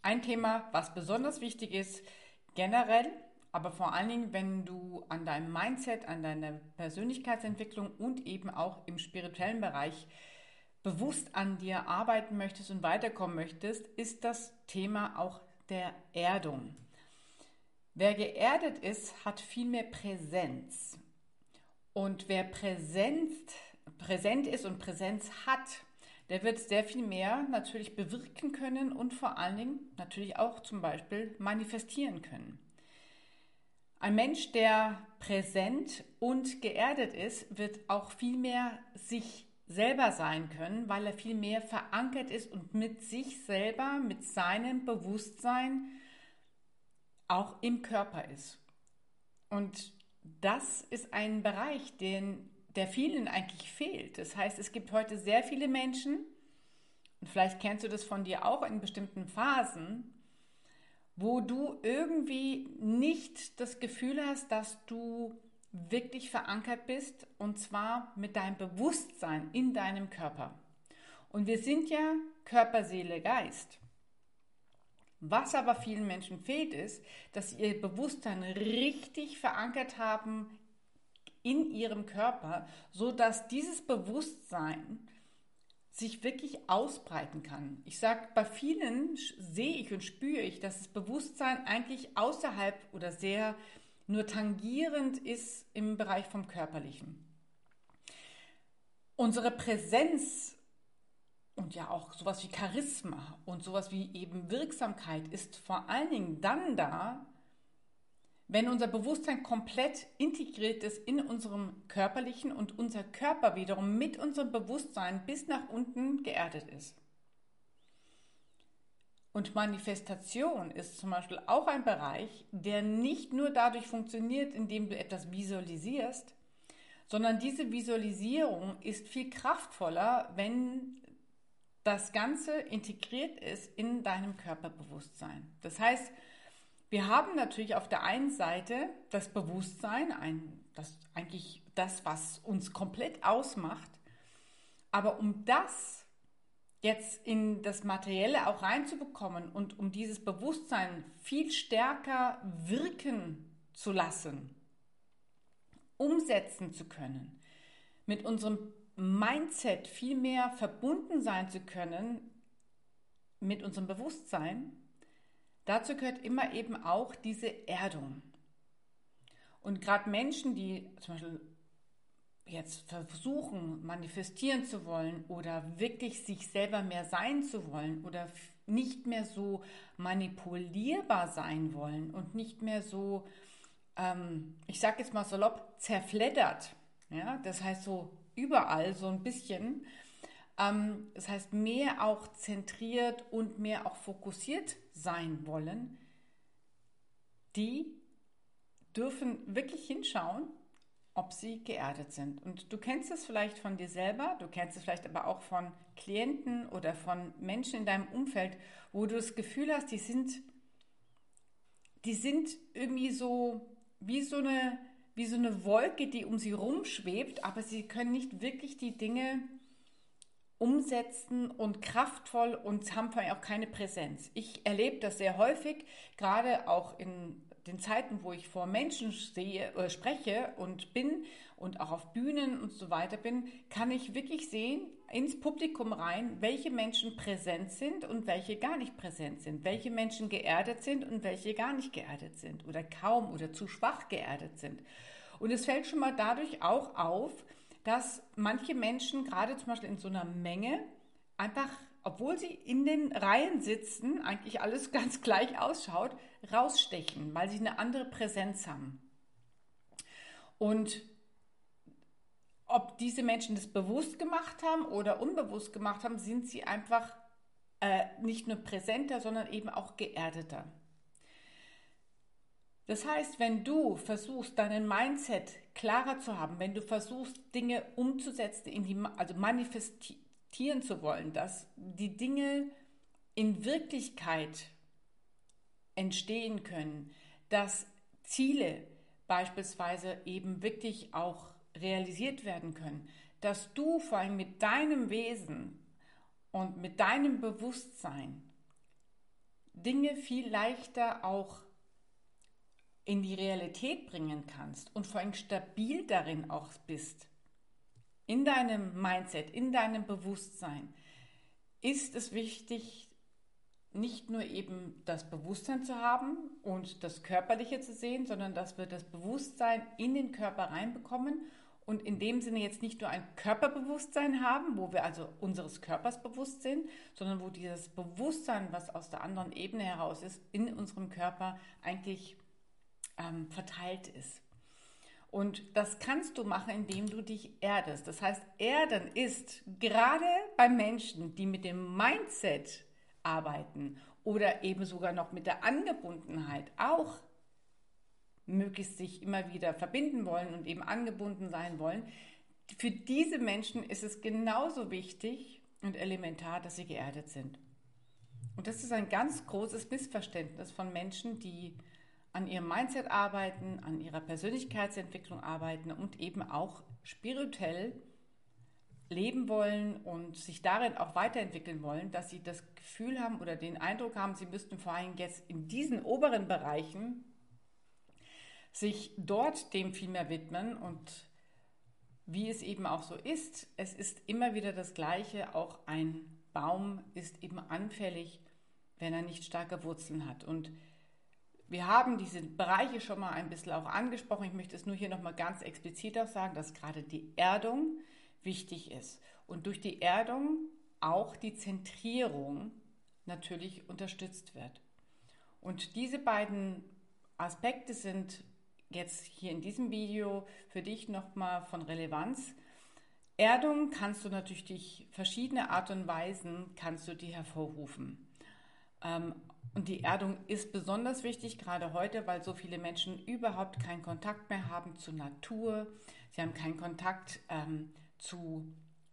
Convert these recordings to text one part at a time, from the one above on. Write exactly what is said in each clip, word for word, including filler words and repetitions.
Ein Thema, was besonders wichtig ist, generell, aber vor allen Dingen, wenn du an deinem Mindset, an deiner Persönlichkeitsentwicklung und eben auch im spirituellen Bereich bewusst an dir arbeiten möchtest und weiterkommen möchtest, ist das Thema auch der Erdung. Wer geerdet ist, hat viel mehr Präsenz. Und wer präsent, präsent ist und Präsenz hat, der wird sehr viel mehr natürlich bewirken können und vor allen Dingen natürlich auch zum Beispiel manifestieren können. Ein Mensch, der präsent und geerdet ist, wird auch viel mehr sich selber sein können, weil er viel mehr verankert ist und mit sich selber, mit seinem Bewusstsein auch im Körper ist. Und das ist ein Bereich, den, der vielen eigentlich fehlt. Das heißt, es gibt heute sehr viele Menschen, und vielleicht kennst du das von dir auch in bestimmten Phasen, wo du irgendwie nicht das Gefühl hast, dass du wirklich verankert bist, und zwar mit deinem Bewusstsein in deinem Körper. Und wir sind ja Körper, Seele, Geist. Was aber vielen Menschen fehlt, ist, dass sie ihr Bewusstsein richtig verankert haben in ihrem Körper, so dass dieses Bewusstsein sich wirklich ausbreiten kann. Ich sage, bei vielen sehe ich und spüre ich, dass das Bewusstsein eigentlich außerhalb oder sehr nur tangierend ist im Bereich vom Körperlichen. Unsere Präsenz und ja auch sowas wie Charisma und sowas wie eben Wirksamkeit ist vor allen Dingen dann da, wenn unser Bewusstsein komplett integriert ist in unserem Körperlichen und unser Körper wiederum mit unserem Bewusstsein bis nach unten geerdet ist. Und Manifestation ist zum Beispiel auch ein Bereich, der nicht nur dadurch funktioniert, indem du etwas visualisierst, sondern diese Visualisierung ist viel kraftvoller, wenn das Ganze integriert ist in deinem Körperbewusstsein. Das heißt, wir haben natürlich auf der einen Seite das Bewusstsein, ein, das eigentlich das, was uns komplett ausmacht. Aber um das jetzt in das Materielle auch reinzubekommen und um dieses Bewusstsein viel stärker wirken zu lassen, umsetzen zu können, mit unserem Mindset viel mehr verbunden sein zu können, mit unserem Bewusstsein, dazu gehört immer eben auch diese Erdung. Und gerade Menschen, die zum Beispiel jetzt versuchen, manifestieren zu wollen oder wirklich sich selber mehr sein zu wollen oder nicht mehr so manipulierbar sein wollen und nicht mehr so, ähm, ich sage jetzt mal salopp, zerfleddert. Ja? Das heißt so überall so ein bisschen. Ähm, das heißt, mehr auch zentriert und mehr auch fokussiert sein wollen, die dürfen wirklich hinschauen, ob sie geerdet sind. Und du kennst es vielleicht von dir selber, du kennst es vielleicht aber auch von Klienten oder von Menschen in deinem Umfeld, wo du das Gefühl hast, die sind, die sind irgendwie so wie so eine, wie so eine Wolke, die um sie rumschwebt, aber sie können nicht wirklich die Dinge umsetzen und kraftvoll und haben vor allem auch keine Präsenz. Ich erlebe das sehr häufig, gerade auch in den Zeiten, wo ich vor Menschen sehe, äh, spreche und bin und auch auf Bühnen und so weiter bin, kann ich wirklich sehen, ins Publikum rein, welche Menschen präsent sind und welche gar nicht präsent sind, welche Menschen geerdet sind und welche gar nicht geerdet sind oder kaum oder zu schwach geerdet sind. Und es fällt schon mal dadurch auch auf, dass manche Menschen gerade zum Beispiel in so einer Menge einfach, obwohl sie in den Reihen sitzen, eigentlich alles ganz gleich ausschaut, rausstechen, weil sie eine andere Präsenz haben. Und ob diese Menschen das bewusst gemacht haben oder unbewusst gemacht haben, sind sie einfach äh, nicht nur präsenter, sondern eben auch geerdeter. Das heißt, wenn du versuchst, deinen Mindset klarer zu haben, wenn du versuchst, Dinge umzusetzen, in die, also manifestieren zu wollen, dass die Dinge in Wirklichkeit entstehen können, dass Ziele beispielsweise eben wirklich auch realisiert werden können, dass du vor allem mit deinem Wesen und mit deinem Bewusstsein Dinge viel leichter auch in die Realität bringen kannst und vor allem stabil darin auch bist, in deinem Mindset, in deinem Bewusstsein, ist es wichtig, nicht nur eben das Bewusstsein zu haben und das Körperliche zu sehen, sondern dass wir das Bewusstsein in den Körper reinbekommen und in dem Sinne jetzt nicht nur ein Körperbewusstsein haben, wo wir also unseres Körpers bewusst sind, sondern wo dieses Bewusstsein, was aus der anderen Ebene heraus ist, in unserem Körper eigentlich ähm, verteilt ist. Und das kannst du machen, indem du dich erdest. Das heißt, Erden ist gerade bei Menschen, die mit dem Mindset arbeiten oder eben sogar noch mit der Angebundenheit auch möglichst sich immer wieder verbinden wollen und eben angebunden sein wollen. Für diese Menschen ist es genauso wichtig und elementar, dass sie geerdet sind. Und das ist ein ganz großes Missverständnis von Menschen, die an ihrem Mindset arbeiten, an ihrer Persönlichkeitsentwicklung arbeiten und eben auch spirituell leben wollen und sich darin auch weiterentwickeln wollen, dass sie das Gefühl haben oder den Eindruck haben, sie müssten vor allem jetzt in diesen oberen Bereichen sich dort dem viel mehr widmen. Und wie es eben auch so ist, es ist immer wieder das Gleiche, auch ein Baum ist eben anfällig, wenn er nicht starke Wurzeln hat. Und wir haben diese Bereiche schon mal ein bisschen auch angesprochen. Ich möchte es nur hier nochmal ganz explizit auch sagen, dass gerade die Erdung wichtig ist. Und durch die Erdung auch die Zentrierung natürlich unterstützt wird. Und diese beiden Aspekte sind jetzt hier in diesem Video für dich nochmal von Relevanz. Erdung kannst du natürlich durch verschiedene Art und Weisen kannst du die hervorrufen. Ähm, Und die Erdung ist besonders wichtig, gerade heute, weil so viele Menschen überhaupt keinen Kontakt mehr haben zur Natur. Sie haben keinen Kontakt ähm, zu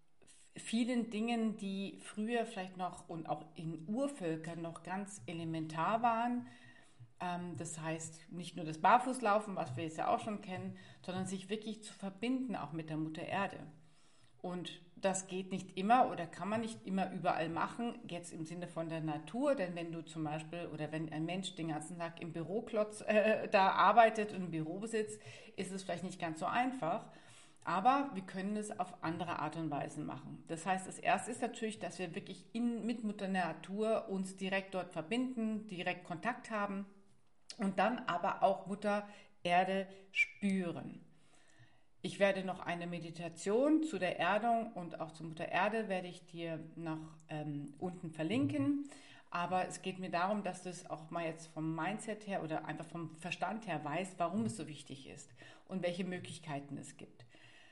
vielen Dingen, die früher vielleicht noch und auch in Urvölkern noch ganz elementar waren. Ähm, das heißt, nicht nur das Barfußlaufen, was wir jetzt ja auch schon kennen, sondern sich wirklich zu verbinden, auch mit der Mutter Erde. Und das geht nicht immer oder kann man nicht immer überall machen, jetzt im Sinne von der Natur, denn wenn du zum Beispiel oder wenn ein Mensch den ganzen Tag im Büroklotz äh, da arbeitet und im Büro sitzt, ist es vielleicht nicht ganz so einfach, aber wir können es auf andere Art und Weise machen. Das heißt, das Erste ist natürlich, dass wir wirklich in, mit Mutter Natur uns direkt dort verbinden, direkt Kontakt haben und dann aber auch Mutter Erde spüren. Ich werde noch eine Meditation zu der Erdung und auch zur Mutter Erde werde ich dir noch ähm, unten verlinken. Aber es geht mir darum, dass du es auch mal jetzt vom Mindset her oder einfach vom Verstand her weißt, warum es so wichtig ist und welche Möglichkeiten es gibt.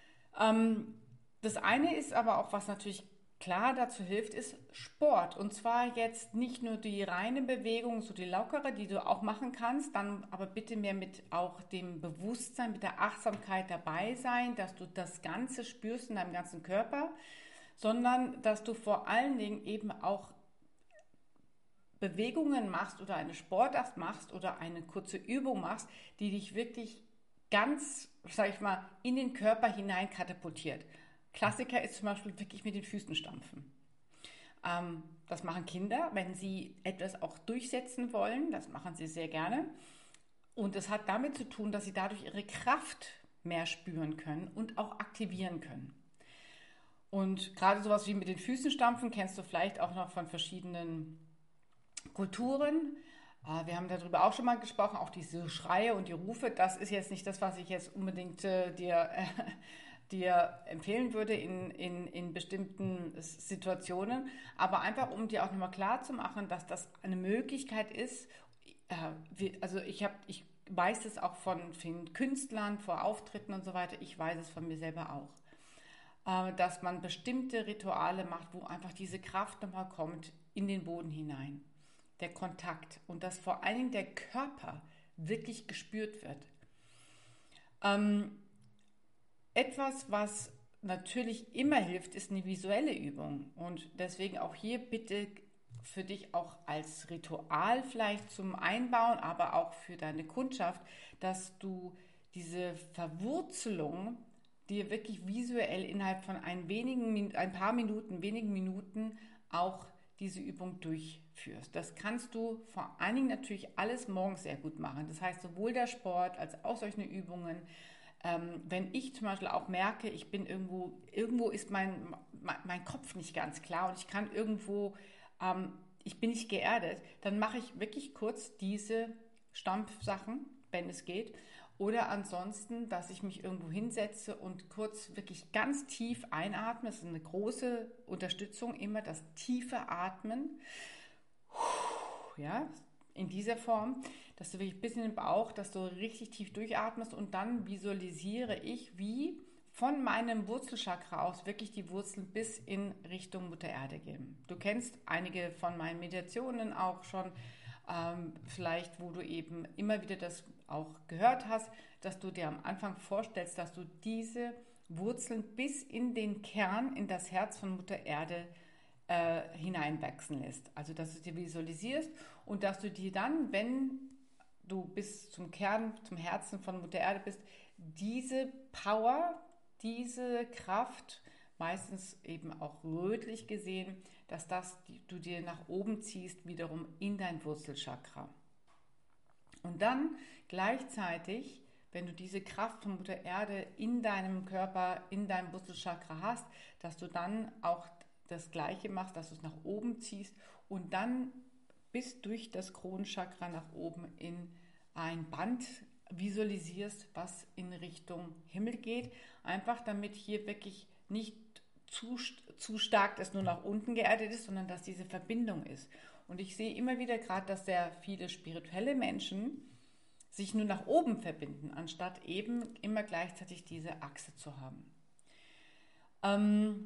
Ähm, das eine ist aber auch, was natürlich klar dazu hilft, ist Sport. Und zwar jetzt nicht nur die reine Bewegung, so die lockere, die du auch machen kannst, dann aber bitte mehr mit auch dem Bewusstsein, mit der Achtsamkeit dabei sein, dass du das Ganze spürst in deinem ganzen Körper, sondern dass du vor allen Dingen eben auch Bewegungen machst oder eine Sportart machst oder eine kurze Übung machst, die dich wirklich ganz, sag ich mal, in den Körper hinein katapultiert. Klassiker ist zum Beispiel wirklich mit den Füßen stampfen. Ähm, das machen Kinder, wenn sie etwas auch durchsetzen wollen. Das machen sie sehr gerne. Und es hat damit zu tun, dass sie dadurch ihre Kraft mehr spüren können und auch aktivieren können. Und gerade sowas wie mit den Füßen stampfen kennst du vielleicht auch noch von verschiedenen Kulturen. Äh, wir haben darüber auch schon mal gesprochen, auch diese Schreie und die Rufe. Das ist jetzt nicht das, was ich jetzt unbedingt äh, dir... Äh, dir empfehlen würde in, in, in bestimmten Situationen, aber einfach um dir auch nochmal klar zu machen, dass das eine Möglichkeit ist, äh, wie, also ich, hab, ich weiß es auch von, von Künstlern vor Auftritten und so weiter, ich weiß es von mir selber auch, äh, dass man bestimmte Rituale macht, wo einfach diese Kraft nochmal kommt in den Boden hinein, der Kontakt und dass vor allen Dingen der Körper wirklich gespürt wird. Ähm, Etwas, was natürlich immer hilft, ist eine visuelle Übung. Und deswegen auch hier bitte für dich auch als Ritual vielleicht zum Einbauen, aber auch für deine Kundschaft, dass du diese Verwurzelung dir wirklich visuell innerhalb von ein, wenigen, ein paar Minuten, wenigen Minuten auch diese Übung durchführst. Das kannst du vor allen Dingen natürlich alles morgens sehr gut machen. Das heißt, sowohl der Sport als auch solche Übungen. Ähm, wenn ich zum Beispiel auch merke, ich bin irgendwo, irgendwo ist mein, mein, mein Kopf nicht ganz klar und ich kann irgendwo, ähm, ich bin nicht geerdet, dann mache ich wirklich kurz diese Stampfsachen, wenn es geht. Oder ansonsten, dass ich mich irgendwo hinsetze und kurz wirklich ganz tief einatme. Das ist eine große Unterstützung, immer das tiefe Atmen. Ja, in dieser Form, dass du wirklich bis in den Bauch, dass du richtig tief durchatmest und dann visualisiere ich, wie von meinem Wurzelchakra aus wirklich die Wurzeln bis in Richtung Mutter Erde gehen. Du kennst einige von meinen Meditationen auch schon, ähm, vielleicht wo du eben immer wieder das auch gehört hast, dass du dir am Anfang vorstellst, dass du diese Wurzeln bis in den Kern, in das Herz von Mutter Erde äh, hineinwachsen lässt. Also dass du dir visualisierst und dass du dir dann, wenn du bis zum Kern, zum Herzen von Mutter Erde bist, diese Power, diese Kraft, meistens eben auch rötlich gesehen, dass das du dir nach oben ziehst, wiederum in dein Wurzelchakra. Und dann gleichzeitig, wenn du diese Kraft von Mutter Erde in deinem Körper, in deinem Wurzelchakra hast, dass du dann auch das Gleiche machst, dass du es nach oben ziehst und dann bis durch das Kronenchakra nach oben in ein Band visualisierst, was in Richtung Himmel geht. Einfach damit hier wirklich nicht zu, zu stark das nur nach unten geerdet ist, sondern dass diese Verbindung ist. Und ich sehe immer wieder gerade, dass sehr viele spirituelle Menschen sich nur nach oben verbinden, anstatt eben immer gleichzeitig diese Achse zu haben. Ähm,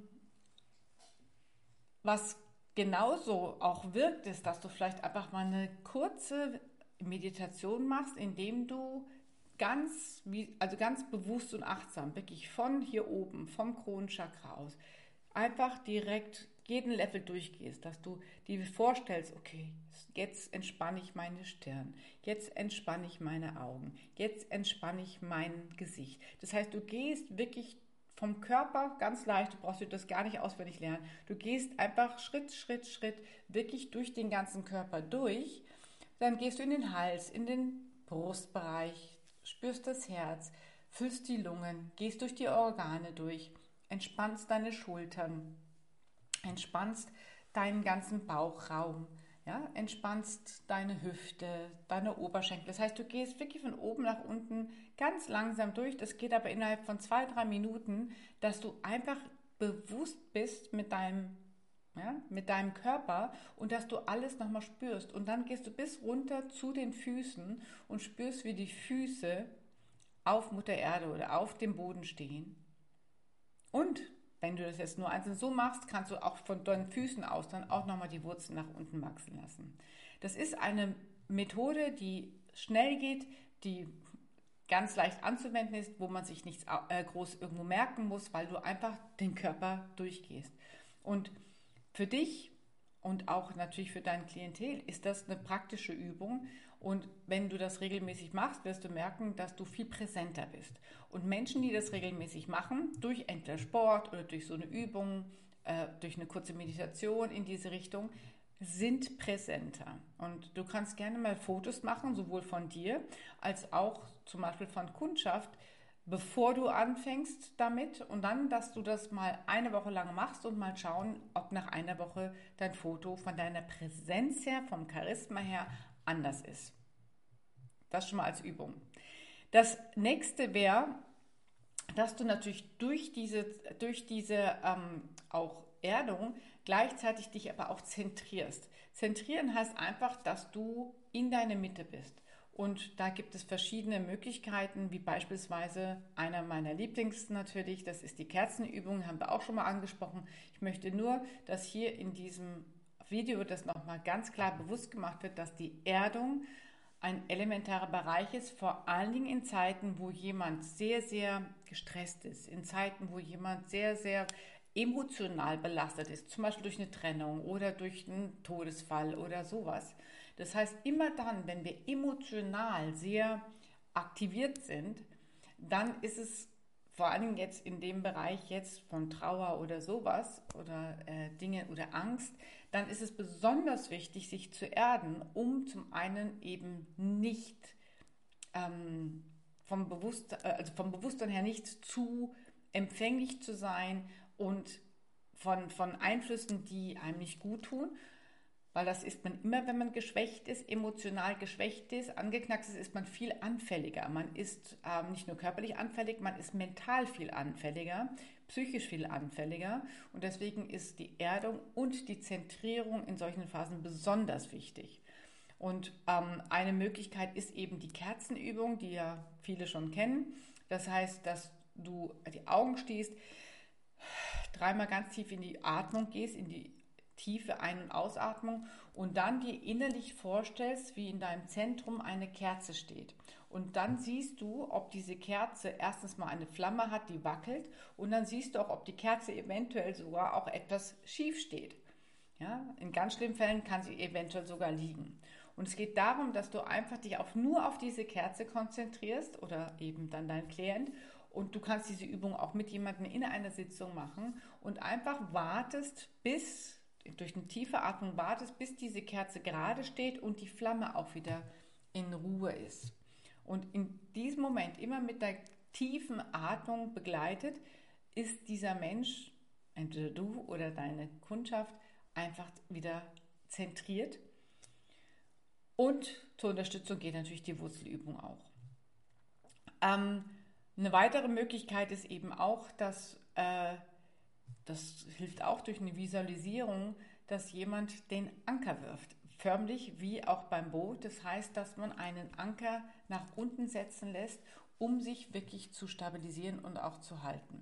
was genauso auch wirkt, ist, dass du vielleicht einfach mal eine kurze Meditation machst, indem du ganz, also ganz bewusst und achtsam, wirklich von hier oben, vom Kronenchakra aus, einfach direkt jeden Level durchgehst, dass du dir vorstellst, okay, jetzt entspanne ich meine Stirn, jetzt entspanne ich meine Augen, jetzt entspanne ich mein Gesicht. Das heißt, du gehst wirklich vom Körper ganz leicht, du brauchst dir das gar nicht auswendig lernen, du gehst einfach Schritt, Schritt, Schritt wirklich durch den ganzen Körper durch, dann gehst du in den Hals, in den Brustbereich, spürst das Herz, füllst die Lungen, gehst durch die Organe durch, entspannst deine Schultern, entspannst deinen ganzen Bauchraum, ja, entspannst deine Hüfte, deine Oberschenkel. Das heißt, du gehst wirklich von oben nach unten ganz langsam durch. Das geht aber innerhalb von zwei, drei Minuten, dass du einfach bewusst bist mit deinem, ja, mit deinem Körper und dass du alles nochmal spürst. Und dann gehst du bis runter zu den Füßen und spürst, wie die Füße auf Mutter Erde oder auf dem Boden stehen. Und wenn du das jetzt nur einzeln so machst, kannst du auch von deinen Füßen aus dann auch nochmal die Wurzeln nach unten wachsen lassen. Das ist eine Methode, die schnell geht, die ganz leicht anzuwenden ist, wo man sich nichts groß irgendwo merken muss, weil du einfach den Körper durchgehst. Und für dich und auch natürlich für dein Klientel ist das eine praktische Übung. Und wenn du das regelmäßig machst, wirst du merken, dass du viel präsenter bist. Und Menschen, die das regelmäßig machen, durch entweder Sport oder durch so eine Übung, äh, durch eine kurze Meditation in diese Richtung, sind präsenter. Und du kannst gerne mal Fotos machen, sowohl von dir als auch zum Beispiel von Kundschaft, bevor du anfängst damit und dann, dass du das mal eine Woche lang machst und mal schauen, ob nach einer Woche dein Foto von deiner Präsenz her, vom Charisma her anders ist. Das schon mal als Übung. Das nächste wäre, dass du natürlich durch diese, durch diese ähm, auch Erdung gleichzeitig dich aber auch zentrierst. Zentrieren heißt einfach, dass du in deiner Mitte bist. Und da gibt es verschiedene Möglichkeiten, wie beispielsweise einer meiner Lieblings natürlich, das ist die Kerzenübung, haben wir auch schon mal angesprochen. Ich möchte nur, dass hier in diesem Video das nochmal ganz klar bewusst gemacht wird, dass die Erdung ein elementarer Bereich ist, vor allen Dingen in Zeiten, wo jemand sehr, sehr gestresst ist, in Zeiten, wo jemand sehr, sehr emotional belastet ist, zum Beispiel durch eine Trennung oder durch einen Todesfall oder sowas. Das heißt, immer dann, wenn wir emotional sehr aktiviert sind, dann ist es vor allen Dingen jetzt in dem Bereich jetzt von Trauer oder sowas oder äh, Dinge oder Angst, dann ist es besonders wichtig, sich zu erden, um zum einen eben nicht ähm, vom, Bewusst äh, also vom Bewusstsein her nicht zu empfänglich zu sein und von, von Einflüssen, die einem nicht gut tun, weil das ist man immer, wenn man geschwächt ist, emotional geschwächt ist, angeknackst ist, ist man viel anfälliger. Man ist ähm, nicht nur körperlich anfällig, man ist mental viel anfälliger, psychisch viel anfälliger. Und deswegen ist die Erdung und die Zentrierung in solchen Phasen besonders wichtig. Und ähm, eine Möglichkeit ist eben die Kerzenübung, die ja viele schon kennen. Das heißt, dass du die Augen schließt, dreimal ganz tief in die Atmung gehst, in die tiefe Ein- und Ausatmung und dann dir innerlich vorstellst, wie in deinem Zentrum eine Kerze steht. Und dann siehst du, ob diese Kerze erstens mal eine Flamme hat, die wackelt und dann siehst du auch, ob die Kerze eventuell sogar auch etwas schief steht. Ja, in ganz schlimmen Fällen kann sie eventuell sogar liegen. Und es geht darum, dass du einfach dich auf, nur auf diese Kerze konzentrierst oder eben dann dein Klient und du kannst diese Übung auch mit jemandem in einer Sitzung machen und einfach wartest, bis durch eine tiefe Atmung wartest, bis diese Kerze gerade steht und die Flamme auch wieder in Ruhe ist. Und in diesem Moment, immer mit der tiefen Atmung begleitet, ist dieser Mensch, entweder du oder deine Kundschaft, einfach wieder zentriert. Und zur Unterstützung geht natürlich die Wurzelübung auch. Ähm, eine weitere Möglichkeit ist eben auch, dass äh, das hilft auch durch eine Visualisierung, dass jemand den Anker wirft. Förmlich wie auch beim Boot. Das heißt, dass man einen Anker nach unten setzen lässt, um sich wirklich zu stabilisieren und auch zu halten.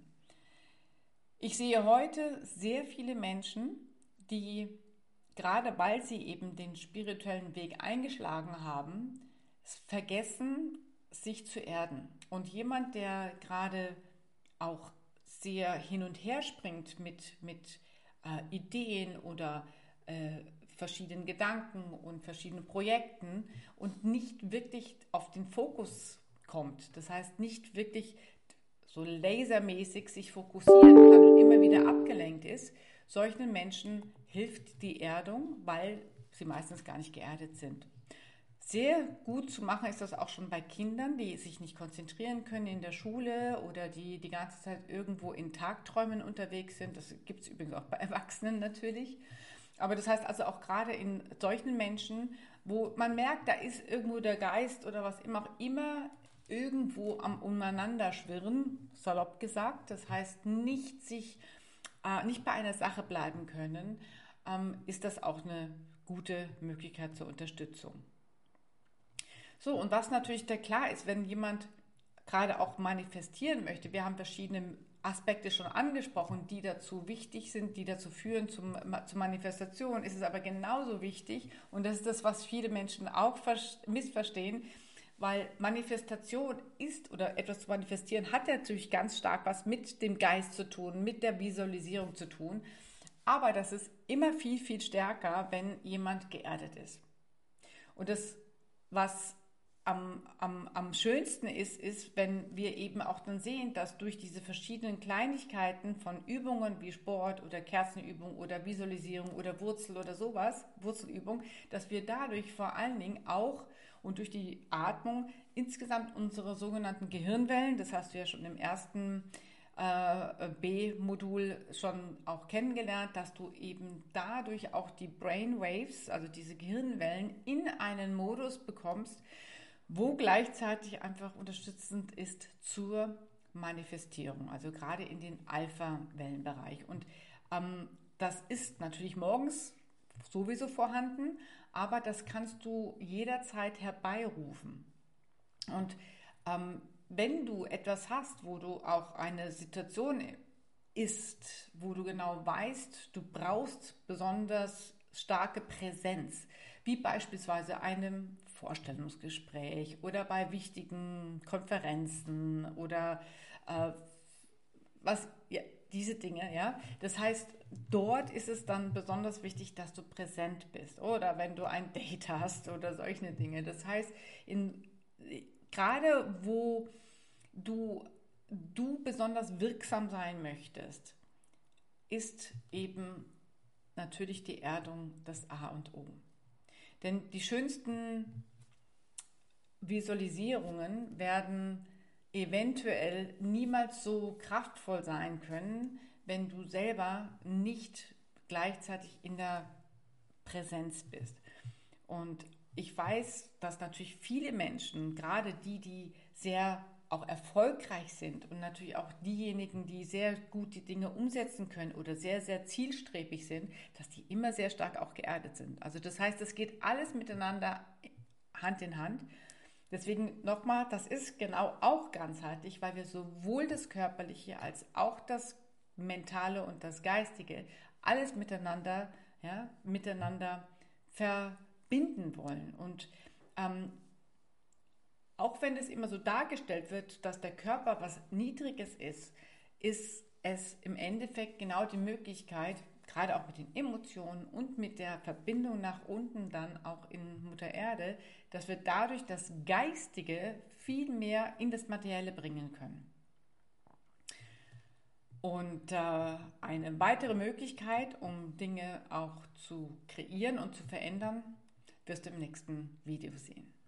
Ich sehe heute sehr viele Menschen, die gerade weil sie eben den spirituellen Weg eingeschlagen haben, vergessen, sich zu erden. Und jemand, der gerade auch sehr hin und her springt mit, mit äh, Ideen oder äh, verschiedenen Gedanken und verschiedenen Projekten und nicht wirklich auf den Fokus kommt. Das heißt, nicht wirklich so lasermäßig sich fokussieren kann und immer wieder abgelenkt ist. Solchen Menschen hilft die Erdung, weil sie meistens gar nicht geerdet sind. Sehr gut zu machen ist das auch schon bei Kindern, die sich nicht konzentrieren können in der Schule oder die die ganze Zeit irgendwo in Tagträumen unterwegs sind. Das gibt es übrigens auch bei Erwachsenen natürlich. Aber das heißt also auch gerade in solchen Menschen, wo man merkt, da ist irgendwo der Geist oder was immer auch immer irgendwo am Umeinanderschwirren, salopp gesagt. Das heißt, nicht sich, äh, nicht bei einer Sache bleiben können, ähm, ist das auch eine gute Möglichkeit zur Unterstützung. So, und was natürlich da klar ist, wenn jemand gerade auch manifestieren möchte, wir haben verschiedene Aspekte schon angesprochen, die dazu wichtig sind, die dazu führen zum, zur Manifestation, ist es aber genauso wichtig, und das ist das, was viele Menschen auch missverstehen, weil Manifestation ist oder etwas zu manifestieren hat natürlich ganz stark was mit dem Geist zu tun, mit der Visualisierung zu tun, aber das ist immer viel, viel stärker, wenn jemand geerdet ist. Und das, was Am, am, am schönsten ist, ist, wenn wir eben auch dann sehen, dass durch diese verschiedenen Kleinigkeiten von Übungen wie Sport oder Kerzenübung oder Visualisierung oder Wurzel oder sowas, Wurzelübung, dass wir dadurch vor allen Dingen auch und durch die Atmung insgesamt unsere sogenannten Gehirnwellen, das hast du ja schon im ersten äh, B-Modul schon auch kennengelernt, dass du eben dadurch auch die Brainwaves, also diese Gehirnwellen, in einen Modus bekommst, wo gleichzeitig einfach unterstützend ist zur Manifestierung, also gerade in den Alpha-Wellenbereich. Und ähm, das ist natürlich morgens sowieso vorhanden, aber das kannst du jederzeit herbeirufen. Und ähm, wenn du etwas hast, wo du auch eine Situation ist, wo du genau weißt, du brauchst besonders starke Präsenz, wie beispielsweise einem Vorstellungsgespräch oder bei wichtigen Konferenzen oder äh, was, ja, diese Dinge, ja. Das heißt, dort ist es dann besonders wichtig, dass du präsent bist oder wenn du ein Date hast oder solche Dinge. Das heißt, in, gerade wo du du besonders wirksam sein möchtest, ist eben natürlich die Erdung das A und O. Denn die schönsten Visualisierungen werden eventuell niemals so kraftvoll sein können, wenn du selber nicht gleichzeitig in der Präsenz bist. Und ich weiß, dass natürlich viele Menschen, gerade die, die sehr auch erfolgreich sind und natürlich auch diejenigen, die sehr gut die Dinge umsetzen können oder sehr, sehr zielstrebig sind, dass die immer sehr stark auch geerdet sind. Also das heißt, es geht alles miteinander Hand in Hand. Deswegen nochmal, das ist genau auch ganzheitlich, weil wir sowohl das Körperliche als auch das Mentale und das Geistige alles miteinander, ja, miteinander verbinden wollen. Und ähm, auch wenn es immer so dargestellt wird, dass der Körper was Niedriges ist, ist es im Endeffekt genau die Möglichkeit, gerade auch mit den Emotionen und mit der Verbindung nach unten dann auch in Mutter Erde, dass wir dadurch das Geistige viel mehr in das Materielle bringen können. Und äh, eine weitere Möglichkeit, um Dinge auch zu kreieren und zu verändern, wirst du im nächsten Video sehen.